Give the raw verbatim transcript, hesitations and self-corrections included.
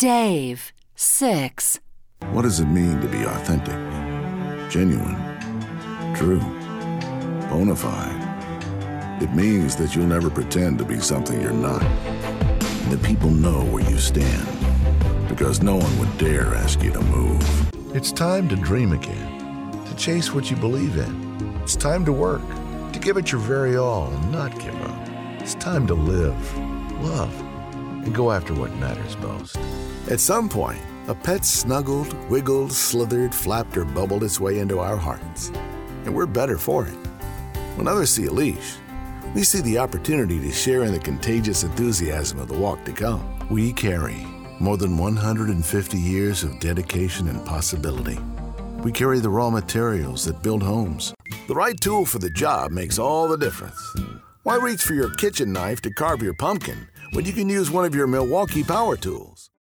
Dave, six. What does it mean to be authentic, genuine, true, bona fide? It means that you'll never pretend to be something you're not, and that people know where you stand, because no one would dare ask you to move. It's time to dream again, to chase what you believe in. It's time to work, to give it your very all and not give up. It's time to live, love, and go after what matters most. At some point, a pet snuggled, wiggled, slithered, flapped, or bubbled its way into our hearts. And we're better for it. When others see a leash, we see the opportunity to share in the contagious enthusiasm of the walk to come. We carry more than one hundred fifty years of dedication and possibility. We carry the raw materials that build homes. The right tool for the job makes all the difference. Why reach for your kitchen knife to carve your pumpkin when you can use one of your Milwaukee power tools?